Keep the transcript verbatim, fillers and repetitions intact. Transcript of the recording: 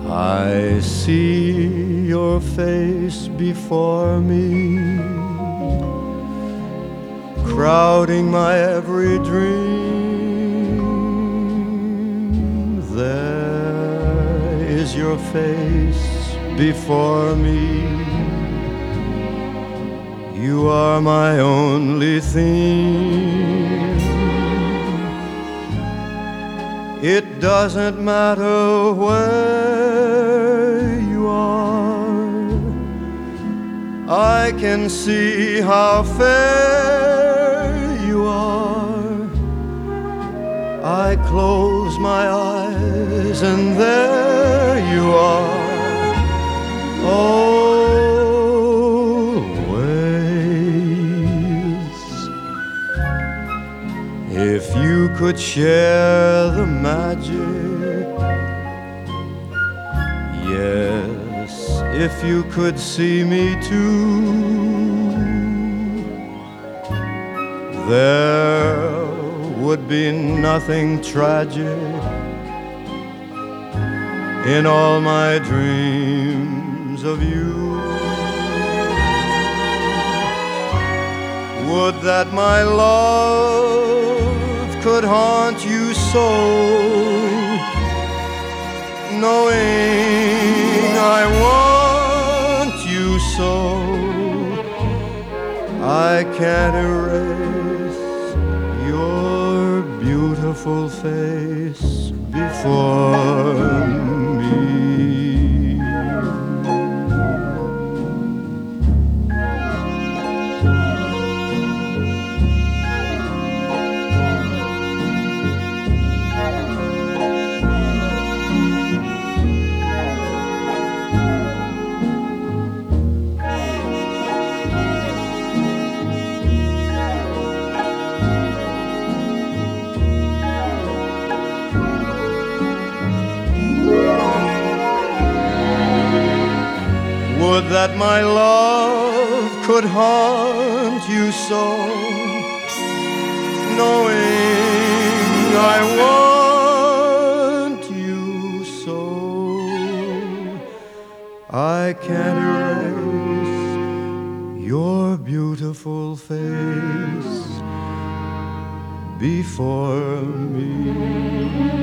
I see your face before me, crowding my every dream. There is your face before me. You are my only theme. It doesn't matter where you are, I can see how fair you are. I close my eyes and there you are. Always. If you could share the magic, yes, if you could see me too, there would be nothing tragic in all my dreams of you. Would that my love could haunt you so, knowing I want you so. I can't erase your beautiful face before me. Would that my love could haunt you so, knowing I want you so. I can't erase your beautiful face before me.